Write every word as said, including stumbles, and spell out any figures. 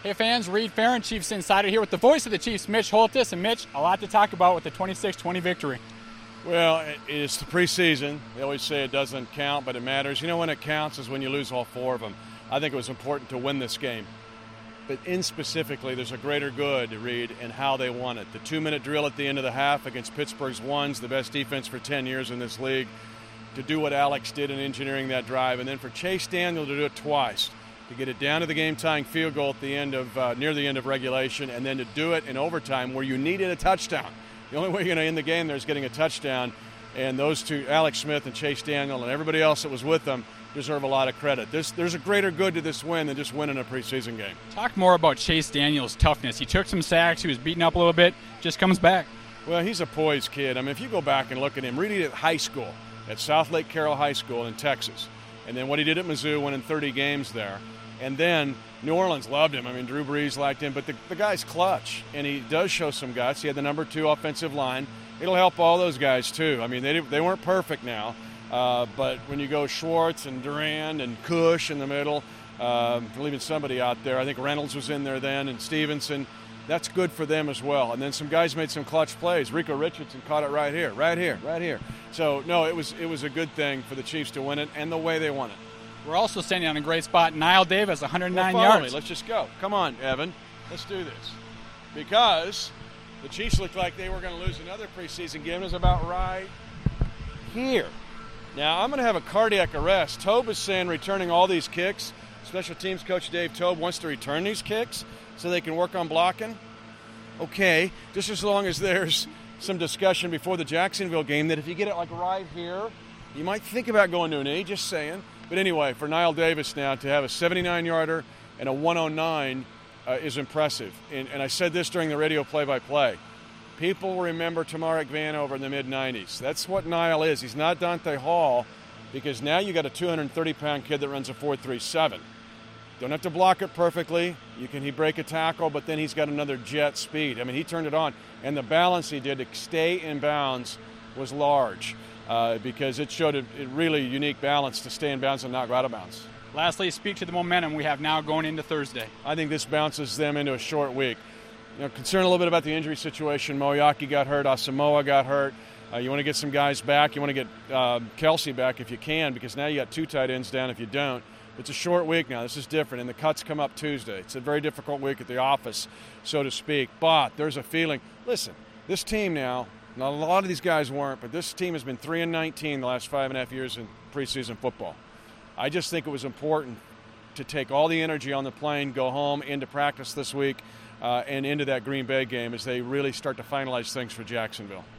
Hey fans, Reed Farron, Chiefs Insider here with the voice of the Chiefs, Mitch Holthus. And Mitch, a lot to talk about with the twenty-six twenty victory. Well, it's the preseason. They always say it doesn't count, but it matters. You know when it counts is when you lose all four of them. I think it was important to win this game. But in specifically, there's a greater good, Reed, in how they won it. The two-minute drill at the end of the half against Pittsburgh's ones, the best defense for ten years in this league, to do what Alex did in engineering that drive, and then for Chase Daniel to do it twice, to get it down to the game-tying field goal at the end of uh, near the end of regulation, and then to do it in overtime where you needed a touchdown. The only way you're going to end the game there is getting a touchdown, and those two, Alex Smith and Chase Daniel, and everybody else that was with them, deserve a lot of credit. There's, there's a greater good to this win than just winning a preseason game. Talk more about Chase Daniel's toughness. He took some sacks. He was beaten up a little bit. Just comes back. Well, he's a poised kid. I mean, if you go back and look at him, really at high school, at South Lake Carroll High School in Texas, and then what he did at Mizzou, winning thirty games there. And then New Orleans loved him. I mean, Drew Brees liked him, but the, the guy's clutch, and he does show some guts. He had the number two offensive line. It'll help all those guys, too. I mean, they they weren't perfect now, uh, but when you go Schwartz and Durand and Cush in the middle, uh, leaving somebody out there, I think Reynolds was in there then, and Stevenson, that's good for them as well. And then some guys made some clutch plays. Rico Richardson caught it right here, right here, right here. So, no, it was it was a good thing for the Chiefs to win it and the way they won it. We're also standing on a great spot. Niall Davis, one hundred nine well, yards. Me. Let's just go. Come on, Evan. Let's do this. Because the Chiefs looked like they were going to lose another preseason game. It was about right here. Now, I'm going to have a cardiac arrest. Tobe is saying returning all these kicks. Special teams coach Dave Tobe wants to return these kicks so they can work on blocking. Okay, just as long as there's some discussion before the Jacksonville game that if you get it like right here, you might think about going to an knee, just saying. But anyway, for Niall Davis now to have a seventy-nine yarder and a one oh nine uh, is impressive. And, and I said this during the radio play-by-play. People remember Tamarick Vanover in the mid nineties. That's what Niall is. He's not Dante Hall because now you got a two hundred thirty pound kid that runs a four three seven. Don't have to block it perfectly. You can he break a tackle, but then he's got another jet speed. I mean, he turned it on. And the balance he did to stay in bounds was large. Uh, because it showed a, a really unique balance to stay in bounds and not go out of bounds. Lastly, speak to the momentum we have now going into Thursday. I think this bounces them into a short week. You know, concerned a little bit about the injury situation. Moyaki got hurt. Asamoah got hurt. Uh, you want to get some guys back. You want to get uh, Kelsey back if you can, because now you got two tight ends down if you don't. It's a short week now. This is different, and the cuts come up Tuesday. It's a very difficult week at the office, so to speak. But there's a feeling. Listen, this team now, now, a lot of these guys weren't, but this team has been three and nineteen the last five and a half years in preseason football. I just think it was important to take all the energy on the plane, go home, into practice this week, uh, and into that Green Bay game as they really start to finalize things for Jacksonville.